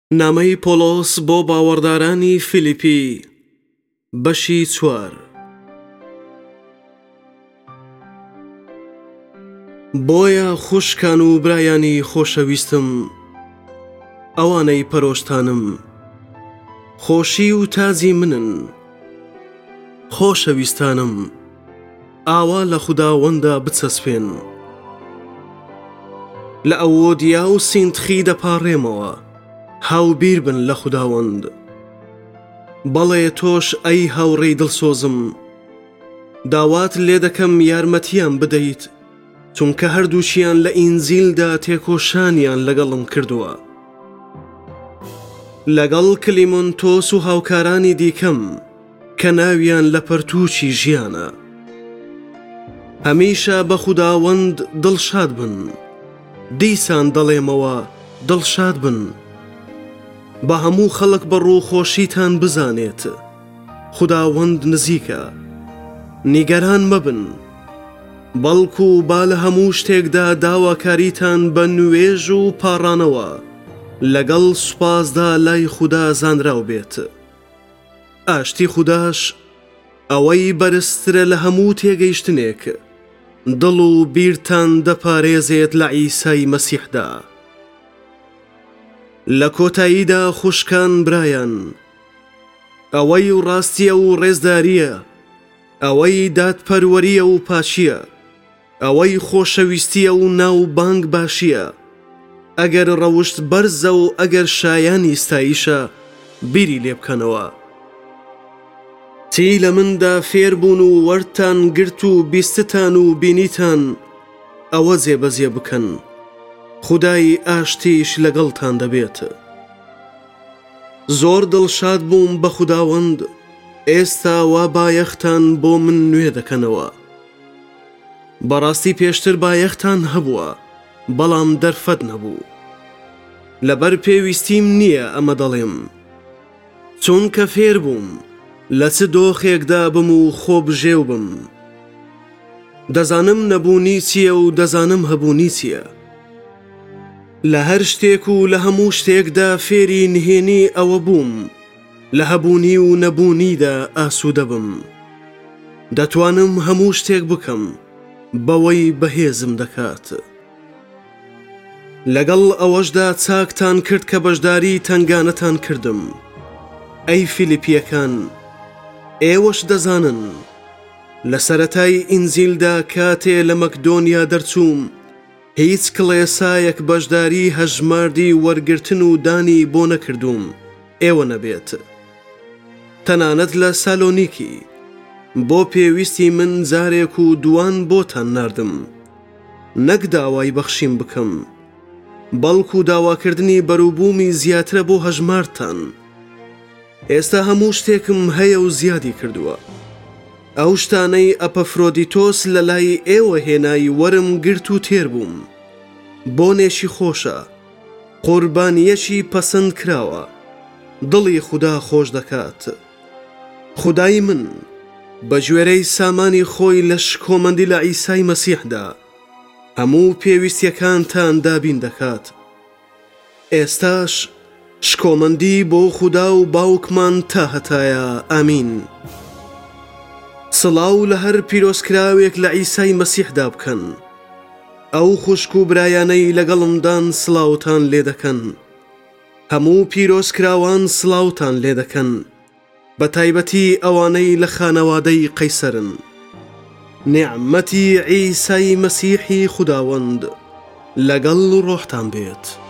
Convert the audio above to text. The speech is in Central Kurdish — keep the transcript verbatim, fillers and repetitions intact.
نامەی پۆلۆس بۆ باوەڕدارانی فیلیپی بەشی چوار. بۆیە خوشکان و برایانی خۆشەویستم، ئەوانەی پەرۆشتانم، خۆشی و تازی منن، خۆشەویستانم، ئاوا لە خوداوەندا بچەسپێن. لە ئەوۆدیا و سینتخی دەپاڕێمەوە، هاوبیر بن لە خوداوەند. بەڵێ تۆش ئەی هاوڕێی دڵسۆزم، داوات لێ دەکەم یارمەتیان بدەیت، چونکە هەردووچیان لە ئینجیلدا تێکۆشانیان لەگەڵم کردووە. لەگەڵ کلیمۆنتۆس و هاوکارانی دیکەم کە ناویان لە پەرتووچی ژیانە. هەمیشە بە خوداوەند دڵشاد بن، دیسان دەڵێمەوە دڵشاد بن. بە هەموو خەڵک بە ڕووخۆشیتان بزانێت خوداوەند نزیکە. نیگەران مەبن، بەڵکو با لە هەموو شتێکدا داواکاریتان بە نوێژ و پاڕانەوە لەگەڵ سوپاسدا لای خوددا زانراو بێت. ئاشتی خودداش ئەوەی بەرزترە لە هەموو تێگەیشتنێک، دڵ و بیرتان دەپارێزێت لە عیسای مەسیحدا. لە کۆتاییدا خوشکان برایان، ئەوەی ڕاستیە و ڕێزداریە، ئەوەی دادپەروەریە و پاچیە، ئەوەی خۆشەویستیە و ناوبانگ باشیە، ئەگەر ڕەوشت بەرزە و ئەگەر شایانی ستایشە، بیری لێ بکەنەوە. چی لە مندا فێربوون و وەرتان گرت و بیستتان و بینیتان، ئەوە جێبەجێ بکەن، خودای ئاشتیش لەگەڵتان دەبێت. زۆر دڵشاد بووم بە خوداوەند، ئێستا وا بایەختان بۆ من نوێ دەکەنەوە. بەڕاستی پێشتر بایەختان هەبووە، بەڵام دەرفەت نەبوو. لەبەر پێویستیم نییە ئەمە دەڵێم، چونکە فێر بووم لە چ دۆخێکدا بم و خۆبژێو بم. دەزانم نەبوونی چییە و دەزانم هەبوونی چییە. لە هەر شتێک و لە هەموو شتێکدا فێری نهێنی ئەوە بووم، لە هەبوونی و نەبوونیدا ئاسوودە بم. دەتوانم هەموو شتێک بکەم بەوەی بەهێزم دەکات. لەگەڵ ئەوەشدا چاکتان کرد کە بەشداری تنگانەتان کردم. ئەی فیلیپیەکان، ئێوەش دەزانن لە سەرەتای ئینجیلدا کاتێ لە مەکدۆنیا دەرچووم، هیچ کڵێسایەک بەشداری هەژماردی وەرگرتن و دانی بۆ نەکردووم ئێوە نەبێت. تەنانەت لە سالۆنیکی بۆ پێویستی من جارێک و دوان بۆتان ناردم، نەک داوای بەخشیم بکەم، بەڵکو داواکردنی بەرووبوومی زیاترە بۆ هەژمارتان. ئێستا هەموو شتێکم هەیە و زیادی کردووە. ئەو شتانەی ئەپەفرۆدیتۆس لە لای ئێوە هێنایی وەرم گرت و تێر بووم. بۆنێکی خۆشە، قوربانیەکی پەسەند کراوە، دڵی خوددا خۆش دەکات. خودای من بە گوێرەی سامانی خۆی لە شکۆمەندی لە عیسای مەسیحدا هەموو پێویستیەکانتان دابین دەکات. ئێستاش شکۆمەندی بۆ خوددا و باوکمان تا هەتایە. ئامین. سڵاو لە هەر پیرۆزکراوێک لە عیسای مەسیحدا بکەن. ئەو خوشک و برایانەی لەگەڵمدان سڵاوتان لێ دەکەن. هەموو پیرۆزکراوان سڵاوتان لێ دەکەن، بە تایبەتی ئەوانەی لە خانەوادەی قەیسەرن. نێعمەتی عیسای مەسیحی خوداوەند لەگەڵ ڕۆحتان بێت.